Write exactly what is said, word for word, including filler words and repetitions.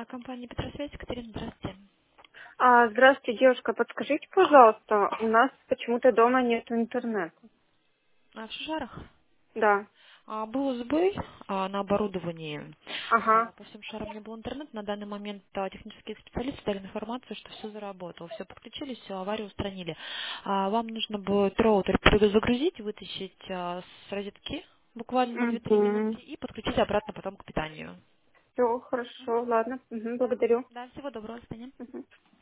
Компания «Петросвязь», Екатерина, здравствуйте. А, здравствуйте, девушка, подскажите, пожалуйста, у нас почему-то дома нет интернета. А, в Шишарах Да. а, был сбой а, на оборудовании. Ага. А, по всем шарам не был интернет. На данный момент а, технические специалисты дали информацию, что все заработало. Все подключились, все, аварию устранили. А, вам нужно будет роутер перезагрузить, вытащить а, с розетки буквально на две-три Угу. минутки и подключить обратно потом к питанию. Все, хорошо, ладно. Мгм, Да, благодарю. да, всего доброго, Таня. Мгм.